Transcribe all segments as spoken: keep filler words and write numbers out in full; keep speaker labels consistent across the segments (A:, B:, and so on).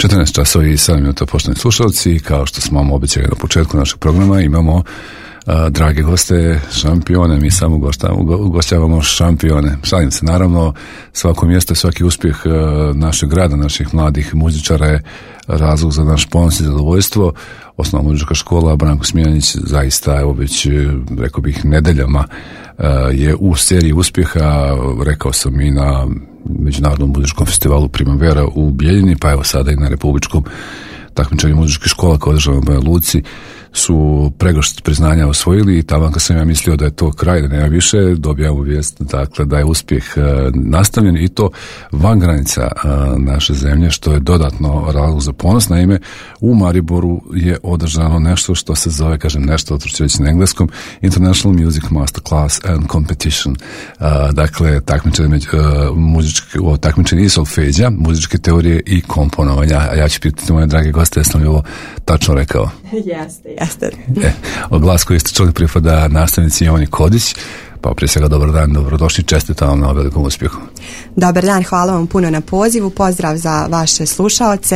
A: četrnaest časova i sedam minuta, poštovani slušalci, kao što smo vam obećali na početku našeg programa, imamo a, drage goste, šampione. Mi samo ugošćavamo šampione. Šalim se, naravno, svako mjesto, svaki uspjeh a, našeg grada, naših mladih muzičara je razlog za naš ponos i zadovoljstvo. Osnovna muzička škola Branko Smijanić zaista, evo već, rekao bih, nedeljama a, je u seriji uspjeha. Rekao sam i na Međunarodnom muzičkom festivalu Primavera u Bijeljini, pa evo sada i na republičkom takmičenju muzičke škola koja održava u Banja Luci su pregršt priznanja osvojili i tamo kad sam ja mislio da je to kraj, da nema više, dobijamo vijest, dakle, da je uspjeh e, nastavljen i to van granica e, naše zemlje, što je dodatno razlog za ponos. Naime, u Mariboru je održano nešto što se zove, kažem nešto, otvrću reći na engleskom, International Music Masterclass and Competition. E, dakle, takmičenje, e, muzičke, o, takmičenje i solfeđa, muzičke teorije i komponovanja. A ja ću pitati moje drage goste, jesam li ovo tačno rekao?
B: Jeste, jeste.
A: E, glas koji ste čuli pripada nastavnici Jovani Kodić, pa prije svega dobar dan, dobrodošli, čestitam vam na velikom uspjehu.
B: Dobar dan, hvala vam puno na pozivu, pozdrav za vaše slušaoce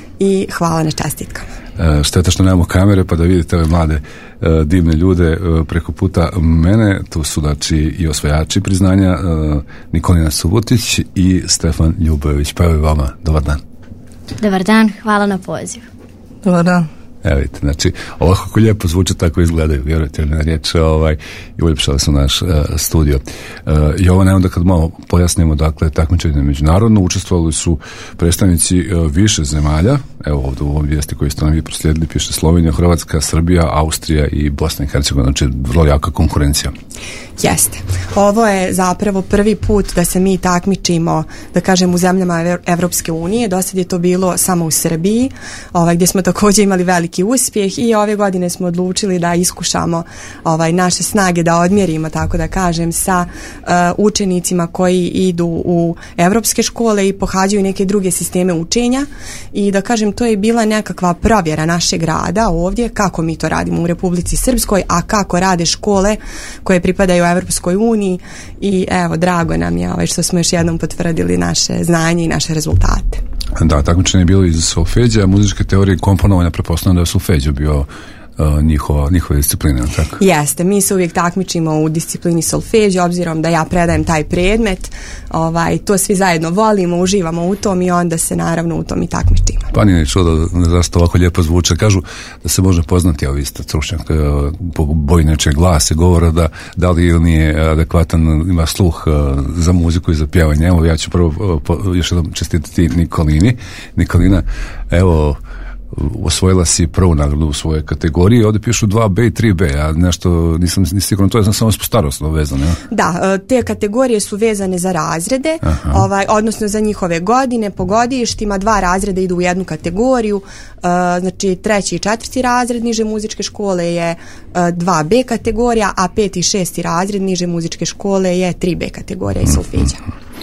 B: i hvala na čestitkama.
A: E, šteta što nemamo kamere pa da vidite ove mlade e, divne ljude e, preko puta mene. Tu su znači i osvajači priznanja, e, Nikolina Subotić i Stefan Ljubojević. Pa evo i vama, dobar dan.
C: Dobar dan, hvala na pozivu.
B: Dobar dan.
A: Evo vidite, znači, ovako kako lijepo zvuče, tako izgledaju, vjerujete li na riječ, ovaj, i uljepšali su naš uh, studio. Uh, I ovo ne onda kad malo pojasnimo, dakle, takmičenje međunarodno, učestvovali su predstavnici uh, više zemalja, evo ovdje u ovom vijesti koji ste nam vi proslijedili, piše Slovenija, Hrvatska, Srbija, Austrija i Bosna i Hercegovina, znači vrlo jaka konkurencija.
B: Jeste. Ovo je zapravo prvi put da se mi takmičimo, da kažem, u zemljama Evropske unije. Do sad je to bilo samo u Srbiji, ovaj, gdje smo također imali veliki uspjeh i ove godine smo odlučili da iskušamo ovaj, naše snage, da odmjerimo, tako da kažem, sa uh, učenicima koji idu u evropske škole i pohađaju neke druge sisteme učenja i da kažem, to je bila nekakva provjera našeg rada ovdje, kako mi to radimo u Republici Srpskoj, a kako rade škole koje pripadaju u Evropskoj uniji i evo, drago nam je ovaj, što smo još jednom potvrdili naše znanje i naše rezultate.
A: Da, takmičenje je bilo iz solfeđa, muzičke teorije i komponovanja, pretpostavljam da je solfeđo bio uh, njihova, njihova disciplina, tako?
B: Jeste, mi se uvijek takmičimo u disciplini solfeđa, obzirom da ja predajem taj predmet, ovaj, to svi zajedno volimo, uživamo u tom i onda se naravno u tom i takmičimo.
A: Pa nije čudo zašto ovako lijepo zvuče. Kažu da se može poznati, evo vi ste stručnjak po boji nečeg glasa, govora da, da li ili nije adekvatan, ima sluh za muziku i za pjevanje. Evo ja ću prvo po, još jednom čestitati Nikolini. Nikolina, evo, osvojila si prvu nagradu u svojoj kategoriji, ovdje pišu dva be i tri be, ja nešto nisam ni siguran, to je samo starosno vezano, ja?
B: Da, te kategorije su vezane za razrede, ovaj, odnosno za njihove godine, po godištima, dva razreda idu u jednu kategoriju, uh, znači treći i četvrti razred niže muzičke škole je uh, dva be kategorija, a peti i šesti razred niže muzičke škole je tri be kategorija i solfeđa.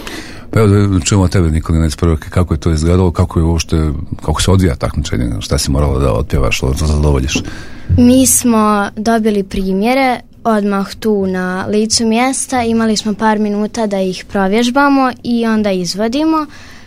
A: Pa evo, čujemo od tebe, Nikolina, iz prvke, kako je to izgledalo, kako je uopšte, kako se odvija takmičenje, šta si morala da otpjevaš, da zadovoljiš?
C: Mi smo dobili primjere odmah tu na licu mjesta, imali smo par minuta da ih provježbamo i onda izvodimo.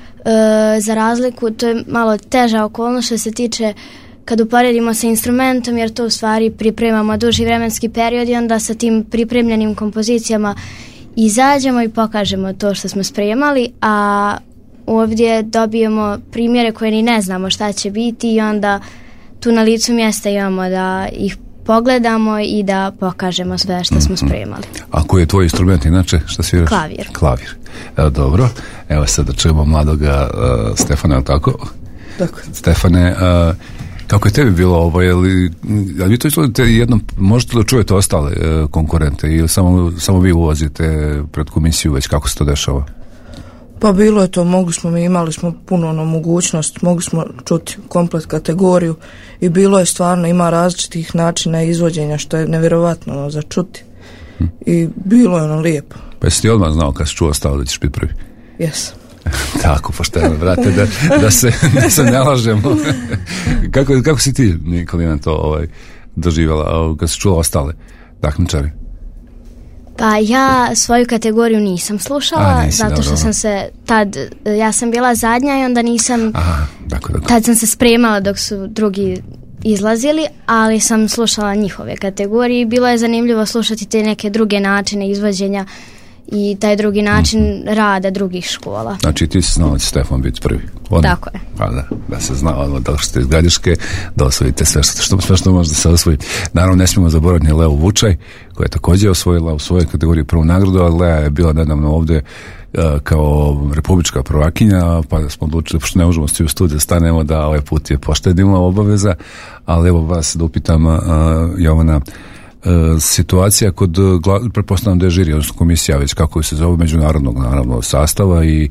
C: E, za razliku, to je malo teža okolnost što se tiče kad uporedimo sa instrumentom, jer to u stvari pripremamo duži vremenski period i onda sa tim pripremljenim kompozicijama izađemo i pokažemo to što smo spremali, a ovdje dobijemo primjere koje ni ne znamo šta će biti i onda tu na licu mjesta imamo da ih pogledamo i da pokažemo sve što smo spremali.
A: A koji je tvoj instrument inače? Šta sviraš?
C: Klavir.
A: Klavir. Evo, dobro. Evo sad da čujemo mladoga uh, Stefana, ali tako?
B: Tako.
A: Stefane, uh, kako je tebi bilo ovo, je li, ali vi to izvodite jednom, možete da čujete ostale e, konkurente ili samo, samo vi ulazite pred komisiju već, kako se to dešava?
D: Pa bilo je to, mogli smo mi, imali smo puno ono, mogućnost, mogli smo čuti komplet kategoriju i bilo je stvarno, ima različitih načina izvođenja što je nevjerovatno ono, za čuti hm. I bilo je ono lijepo. Pa
A: jesi ti odmah znao kad si čuo ostalo da ćeš biti prvi?
D: Jesam.
A: Tako, pošteno, brate, da, da, se, da se ne lažemo. kako, kako si ti, Nikolina, to ovaj, doživjela kad si čula ostale takmičari?
C: Pa ja svoju kategoriju nisam slušala,
A: A, nisi,
C: zato što
A: dobro.
C: sam se tad, ja sam bila zadnja i onda nisam,
A: Aha, tako, tako.
C: tad sam se spremala dok su drugi izlazili, ali sam slušala njihove kategorije i bilo je zanimljivo slušati te neke druge načine izvođenja i taj drugi način mm-hmm. rada drugih škola.
A: Znači ti si znala da će Stefan biti prvi. Odmah.
C: Tako je.
A: Pa da, da se zna ono, da li ste iz Gradiške, da osvojite sve što, što, sve što može da se osvoji. Naravno, ne smijemo zaboraviti ni Leu Vučaj, koja je također osvojila u svojoj kategoriji prvu nagradu, ali Lea je bila nedavno ovdje uh, kao republička prvakinja, pa smo odlučili, pošto ne možemo svi u studiju stanemo, da ovaj put je poštedila obaveza, ali evo vas da upitam, uh, Jovana, E, situacija kod, pretpostavljam da je žiri, odnosno komisija već kako se zove, međunarodnog naravno sastava i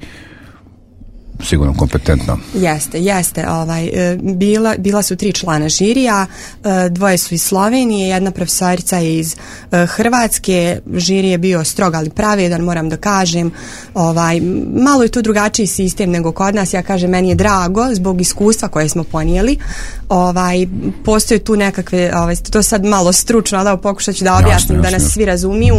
A: sigurno kompetentna.
B: Jeste, jeste. Ovaj, bila, bila su tri člana žirija, dvoje su iz Slovenije, jedna profesorica je iz Hrvatske. Žiri je bio strog, ali pravedan, moram da kažem. Ovaj, malo je to drugačiji sistem nego kod nas. Ja kažem, meni je drago zbog iskustva koje smo ponijeli. Ovaj, postoje tu nekakve, ovaj, to sad malo stručno, ali pokušat ću da objasnim, jasne, jasne. Da nas svi razumiju.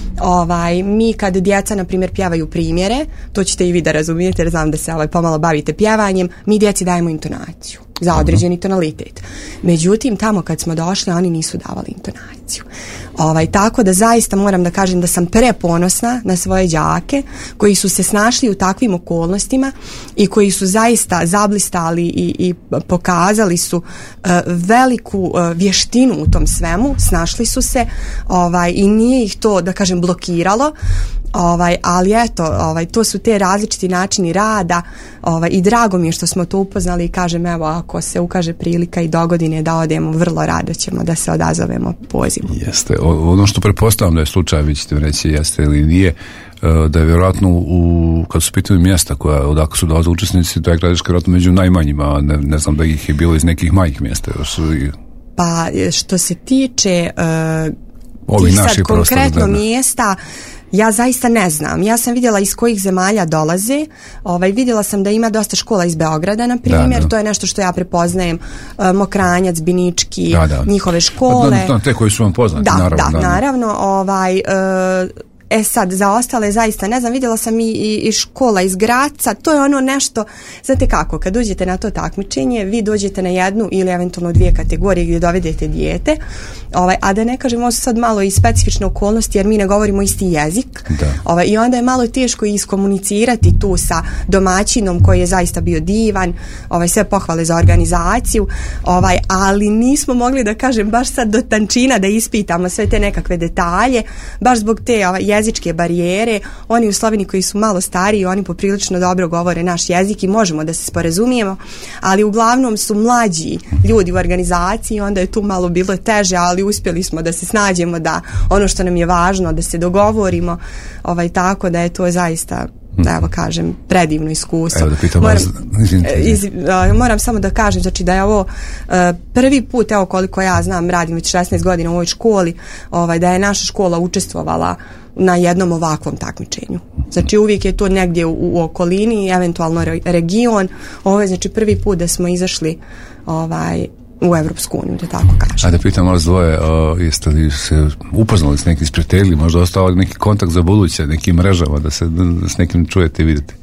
B: Ovaj, mi kad djeca, na primjer, pjevaju primjere, to ćete i vi da razumijete, jer znam da se ovaj, pomalo bavite pjevanjem, mi djeci dajemo intonaciju za određeni tonalitet. Međutim, tamo kad smo došli, oni nisu davali intonaciju. Ovaj, tako da zaista moram da kažem da sam preponosna na svoje đake koji su se snašli u takvim okolnostima i koji su zaista zablistali i, i pokazali su uh, veliku uh, vještinu u tom svemu, snašli su se ovaj, i nije ih to, da kažem, blokiralo. Ovaj, ali eto, ovaj, to su te različiti načini rada, ovaj, i drago mi je što smo to upoznali i kažem, evo, ako se ukaže prilika i dogodine da odemo, vrlo rado ćemo da se odazovemo pozivu.
A: Jeste, o, ono što pretpostavljam da je slučaj, vi ćete reći jeste ili nije, da je vjerojatno u, kad su pitali mjesta koja, odakle su dolazili učesnici, da je Gradiška vjerojatno među najmanjima, ne, ne znam da ih je bilo iz nekih manjih mjesta. Još su i...
B: Pa što se tiče uh,
A: ovih
B: tih
A: naših
B: sad konkretno
A: da, da.
B: mjesta, ja zaista ne znam. Ja sam vidjela iz kojih zemalja dolaze. Ovaj, vidjela sam da ima dosta škola iz Beograda, na primjer. Da, da. To je nešto što ja prepoznajem. Uh, Mokranjac, Binički, da, da. Njihove škole.
A: Da, da, te koji su vam poznati,
B: da,
A: naravno.
B: Da,
A: da,
B: naravno. Ovaj, uh, E sad, za ostale zaista ne znam, vidjela sam i, i, i škola iz Graca, to je ono nešto, znate kako, kad dođete na to takmičenje, vi dođete na jednu ili eventualno dvije kategorije gdje dovedete dijete, ovaj, a da ne kažemo, ovo su sad malo i specifične okolnosti jer mi ne govorimo isti jezik, ovaj, i onda je malo teško iskomunicirati tu sa domaćinom koji je zaista bio divan, ovaj, sve pohvale za organizaciju, ovaj, ali nismo mogli da kažem baš sad do tančina da ispitamo sve te nekakve detalje, baš zbog te ovaj, jezičke barijere. Oni u Sloveniji koji su malo stariji, oni poprilično dobro govore naš jezik i možemo da se sporazumijemo, ali uglavnom su mlađi ljudi u organizaciji, onda je tu malo bilo teže, ali uspjeli smo da se snađemo, da ono što nam je važno, da se dogovorimo, ovaj, tako da je to zaista, da evo kažem, predivno iskustvo.
A: Evo da pitam
B: moram,
A: vas,
B: iz, uh, moram samo da kažem, znači da je ovo uh, prvi put, evo koliko ja znam, radim već šesnaest godina u ovoj školi, ovaj, da je naša škola učestvovala na jednom ovakvom takmičenju. Znači uvijek je to negdje u, u okolini, eventualno re, region. Ovo je znači prvi put da smo izašli ovaj, u Evropsku uniju, da tako kažem.
A: A da pitam vas dvoje, o, jeste li se upoznali s nekim prijatelji, možda ostao neki kontakt za buduće, nekim mrežama, da se da s nekim čujete i vidite?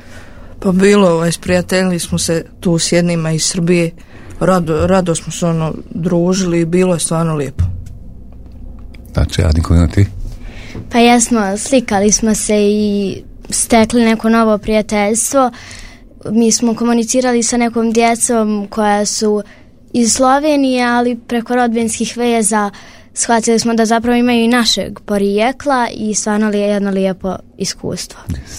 D: Pa bilo, ovaj, sprijateljili smo se tu s jednima iz Srbije, rado, rado smo se ono družili i bilo je stvarno lijepo.
A: Znači, a Nikolina, ti?
C: Pa jesmo, slikali smo se i stekli neko novo prijateljstvo. Mi smo komunicirali sa nekom djecom koja su iz Slovenije, ali preko rodbinskih veza shvatili smo da zapravo imaju i našeg porijekla i stvarno li je jedno lijepo iskustvo.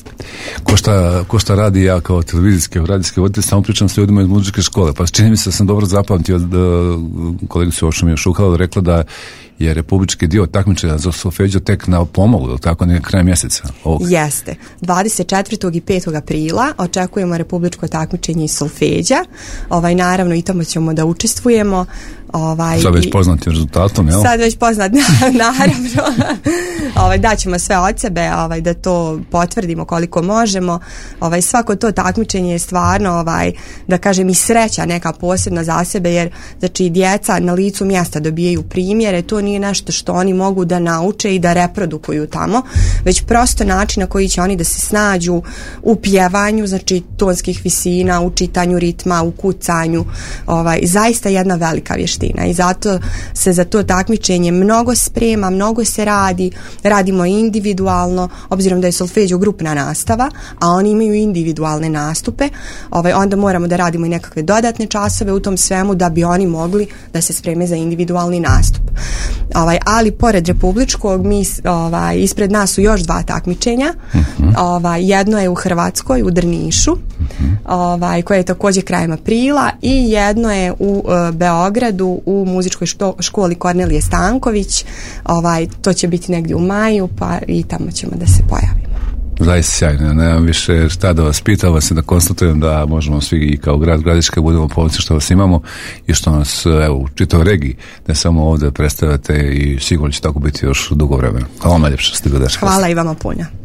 A: Ko šta, ko šta radi ja kao televizijske, radijske voditelj, samo pričam s ljudima iz muzičke škole, pa čini mi se da sam dobro zapamtio da kolegica Ošo mi je Šuhala rekla da je republički dio takmičenja za solfeđo tek na pomolu, ili tako, ne kraj mjeseca ovog.
B: Jeste. dvadeset četvrtog i petog aprila očekujemo republičko takmičenje iz solfeđa. Ovaj, naravno i tamo ćemo da učestvujemo. Ovaj,
A: sad već poznatim rezultatom, jel?
B: Sad već poznat, naravno. ovaj, daćemo sve od sebe, ovaj, da to potvrdimo koliko možemo. Ovaj, svako to takmičenje je stvarno, ovaj, da kažem, i sreća neka posebna za sebe, jer znači djeca na licu mjesta dobijaju primjere, to nije nešto što oni mogu da nauče i da reprodukuju tamo, već prosto način na koji će oni da se snađu u pjevanju, znači tonskih visina, u čitanju ritma, u kucanju, ovaj, zaista jedna velika vještina i zato se za to takmičenje mnogo sprema, mnogo se radi, radimo individualno, obzirom da je solfeđo grupna nastava, a oni imaju individualne nastupe, ovaj, onda moramo da radimo i nekakve dodatne časove u tom svemu da bi oni mogli da se spreme za individualni nastup. Ovaj, ali pored republičkog, mi, ovaj, ispred nas su još dva takmičenja. Uh-huh. Ovaj, jedno je u Hrvatskoj, u Drnišu, uh-huh. ovaj, koje je također krajem aprila, i jedno je u uh, Beogradu u muzičkoj što, školi Kornelije Stanković. Ovaj, to će biti negdje u maju, pa i tamo ćemo da se pojavimo.
A: Zaista sjajno, nemam više šta da vas pitam, vas da konstatujem da možemo svi i kao grad Gradiška budemo ponosni što vas imamo i što nas, evo, u čitavoj regiji, ne samo ovdje predstavljate i sigurno će tako biti još dugo vremena. Hvala najljepše što ste bili.
B: Hvala i vama puno.